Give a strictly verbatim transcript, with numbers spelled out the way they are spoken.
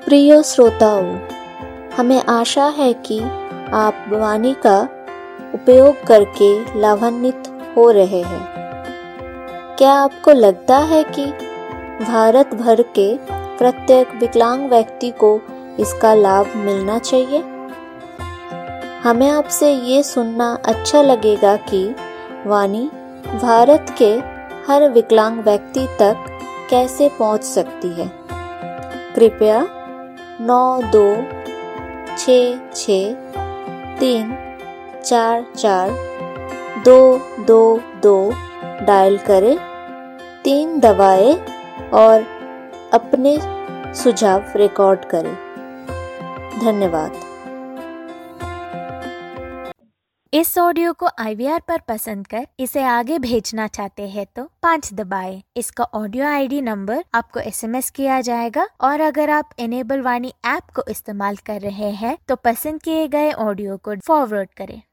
प्रिय श्रोताओं, हमें आशा है कि आप वाणी का उपयोग करके लाभान्वित हो रहे हैं। क्या आपको लगता है कि भारत भर के प्रत्येक विकलांग व्यक्ति को इसका लाभ मिलना चाहिए? हमें आपसे ये सुनना अच्छा लगेगा कि वाणी भारत के हर विकलांग व्यक्ति तक कैसे पहुंच सकती है। कृपया नौ दो छः छः तीन चार चार दो दो दो डायल करें, तीन दबाएं और अपने सुझाव रिकॉर्ड करें। धन्यवाद। इस ऑडियो को आई वी आर पर पसंद कर इसे आगे भेजना चाहते हैं तो पाँच दबाएं। इसका ऑडियो आई डी नंबर आपको एस एम एस किया जाएगा और अगर आप इनेबल वाणी ऐप को इस्तेमाल कर रहे हैं तो पसंद किए गए ऑडियो को फॉरवर्ड करें।